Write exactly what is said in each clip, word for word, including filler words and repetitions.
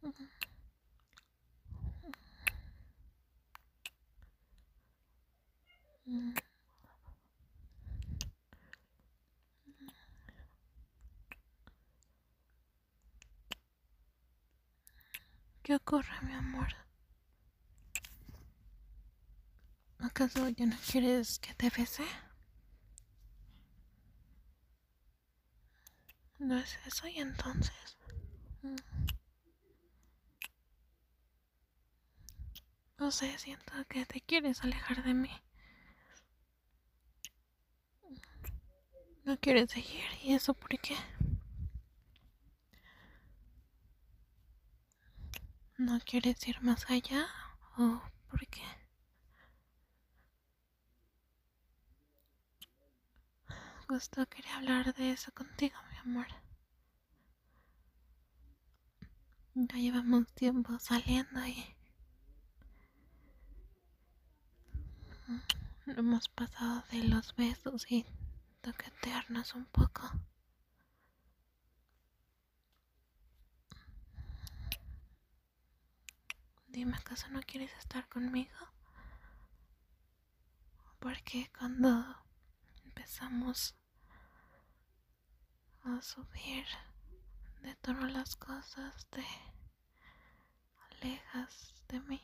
¿Qué ocurre, mi amor? ¿Acaso ya no quieres que te bese? No es eso, y entonces no sé, siento que te quieres alejar de mí. No quieres seguir, ¿y eso por qué? ¿No quieres ir más allá? ¿O por qué? Justo quería hablar de eso contigo, mi amor. Ya llevamos tiempo saliendo y no hemos pasado de los besos y toquetearnos un poco. Dime, ¿acaso no quieres estar conmigo? Porque cuando empezamos a subir de tono las cosas, te alejas de mí.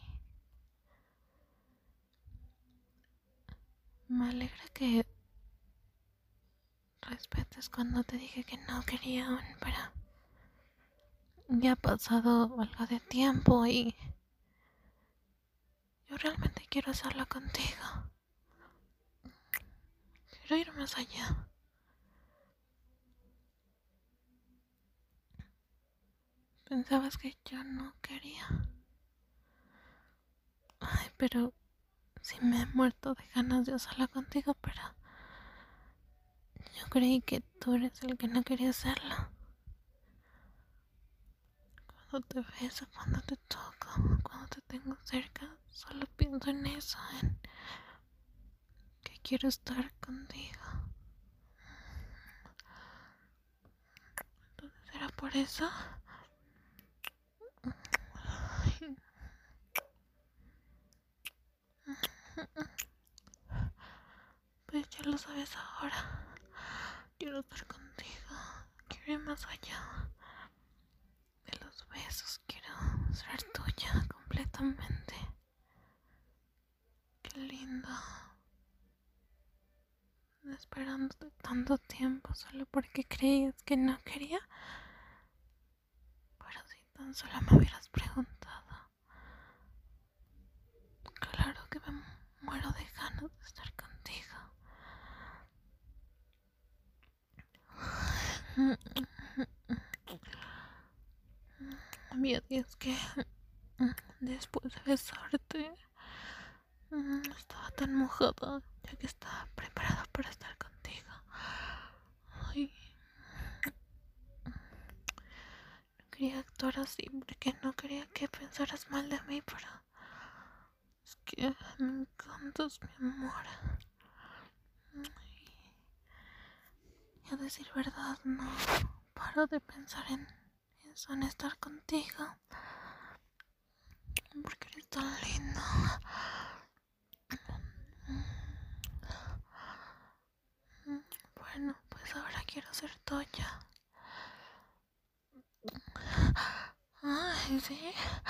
Me alegra que respetes cuando te dije que no quería aún, pero ya ha pasado algo de tiempo y yo realmente quiero hacerlo contigo. Quiero ir más allá. Pensabas que yo no quería. Ay, pero sí me he muerto de ganas de hacerlo contigo, pero yo creí que tú eres el que no quería hacerlo. Cuando te beso, cuando te toco, cuando te tengo cerca, solo pienso en eso, en que quiero estar contigo. Entonces, ¿era por eso? Pues ya lo sabes ahora. Quiero estar contigo. Quiero ir más allá de los besos. Quiero ser tuya completamente. Qué lindo. Esperándote tanto tiempo solo porque creías que no quería. Pero si tan solo me hubieras preguntado. Claro que me muero de ganas de estar contigo. Mira, es que después de besarte estaba tan mojada, ya que estaba preparada para estar contigo. Ay, no quería actuar así porque no quería que pensaras mal de mí, pero es que me encantas, mi amor. Y a decir verdad, no paro de pensar en eso, en estar contigo, porque eres tan lindo. Bueno, pues ahora quiero ser tuya. Ay, sí.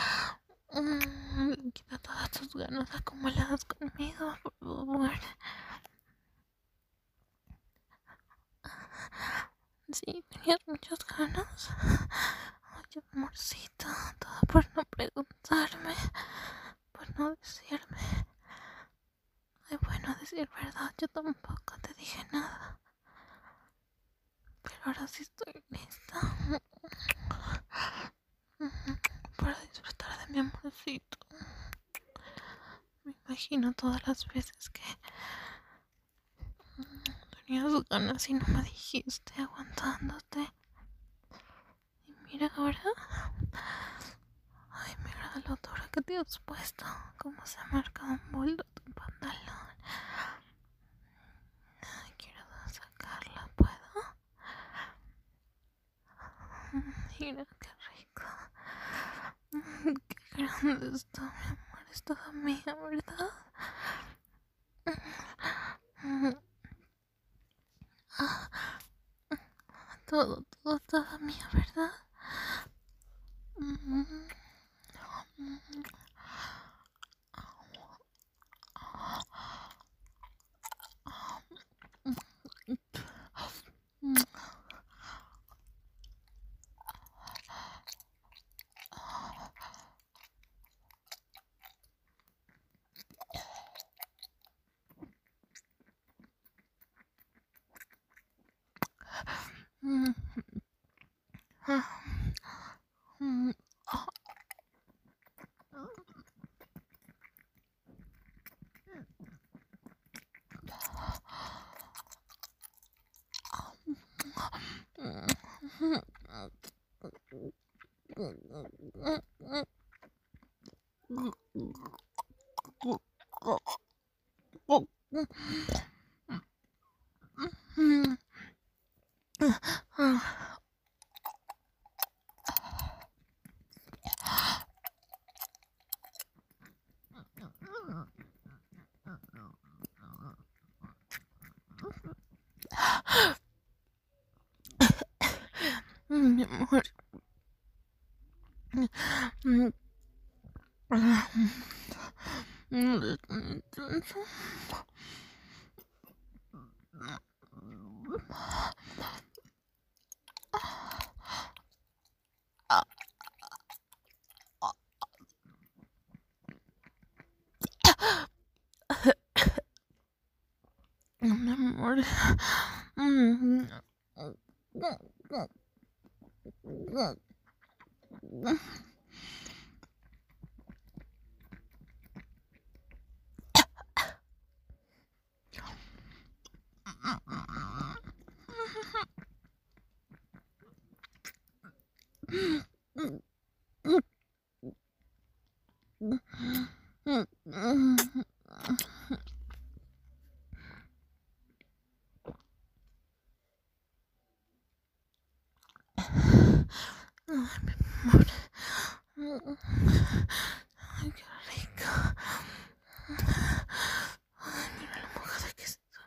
Mm, quita todas tus ganas acumuladas conmigo, por favor. Sí, tenías muchas ganas. Ay, amorcito, todo por no preguntarme, por no decirme. Ay, bueno, a decir verdad, yo tampoco te dije nada. Pero ahora sí estoy lista para disfrutar de mi amorcito. Me imagino todas las veces que tenías ganas y no me dijiste, aguantándote. Y mira ahora. Ay, mira lo duro que te has puesto. Cómo se ha marcado un boldo tu pantalón. Ay, quiero sacarla, ¿puedo? Mira qué rico. grande está, mi amor, es toda mía, ¿verdad? Todo, todo, toda mía, ¿verdad? Mi amor. Mi amor. Ay, mi amor. Ay, qué rico. Ay, mira lo mojada que está.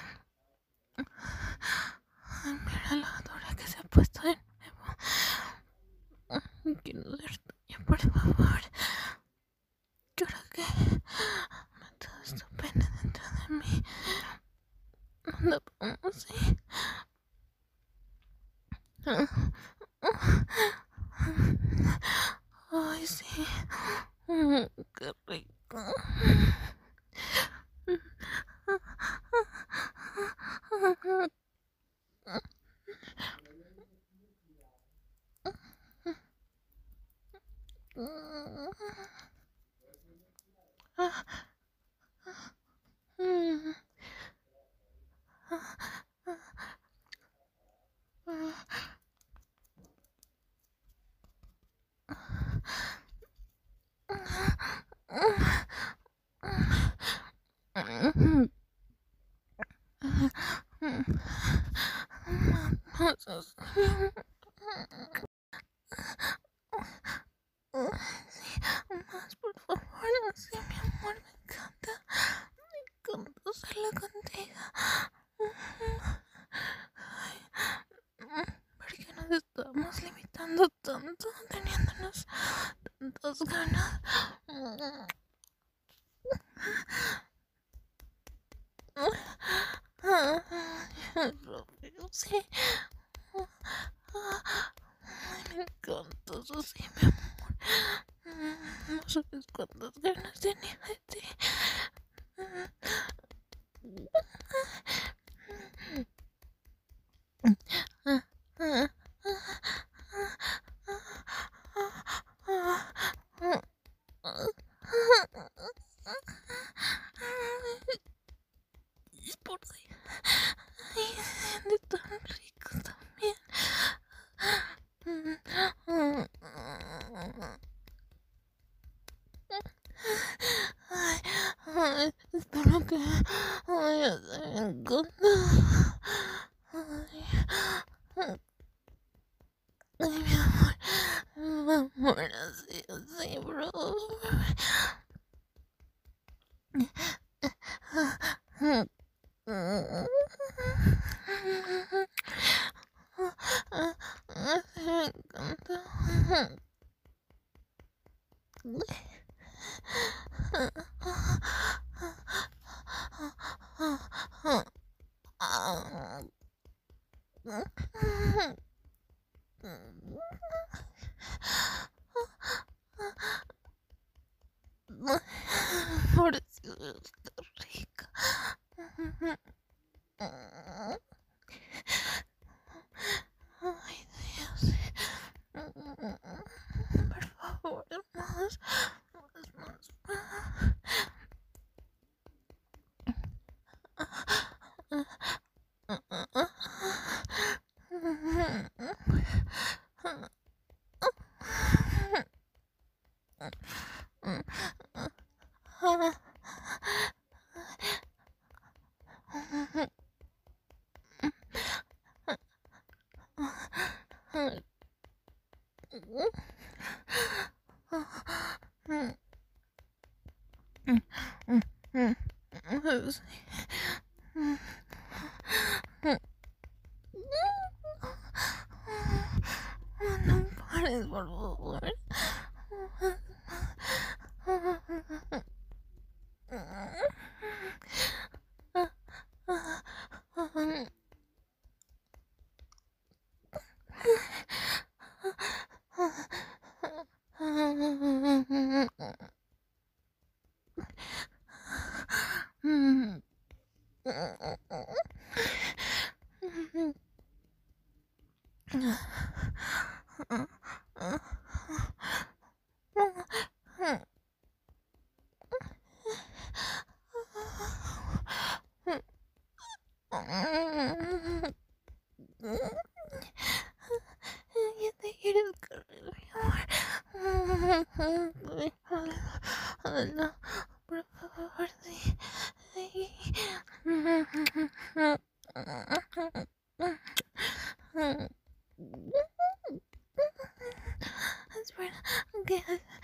Ay, mira la dura que se ha puesto de nuevo. Quiero ser tuya, por favor. Quiero que metas tu pena dentro de mí. No pongo así. Ay, sí. Qué rico. Más, por favor, sí, mi amor, me encanta. Me encanta hacerlo contigo. Ay, ¿por qué nos estamos limitando tanto, teniéndonos tantas ganas? Sí. Me encanta, eso sí, mi amor. No sabes cuántas ganas tenía de ti. Por ahí. Ay, siente tan rico también. Ay, ay, espero que vaya a ser encanta. Ay, ay, mi amor, mi amor, así, así, bro. Me encanta. Ahora sí está rica. Ay, Dios. Por favor, más. Más, más. No pares, por favor. Ya te quieres correr, mi amor. No, por favor, sí. Espera, que...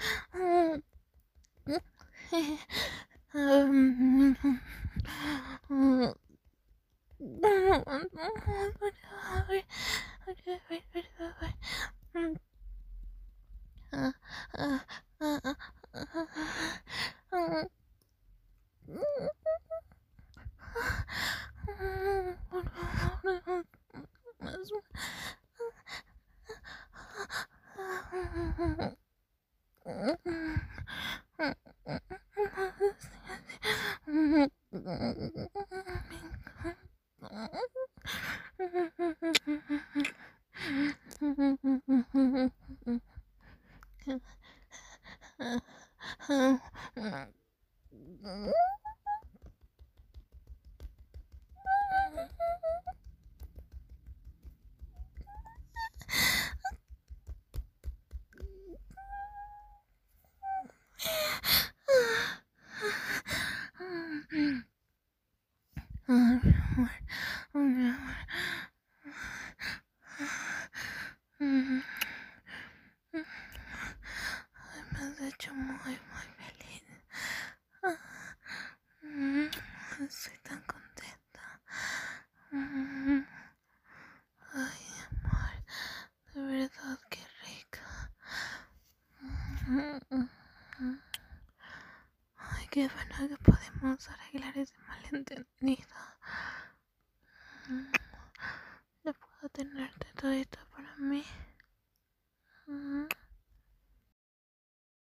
Por favor, más. Me has hecho muy, muy feliz. Estoy tan contenta. Ay, amor, de verdad que rica. Ay, qué bueno que podemos arreglar ese malentendido. Ya puedo tenerte todita para mí.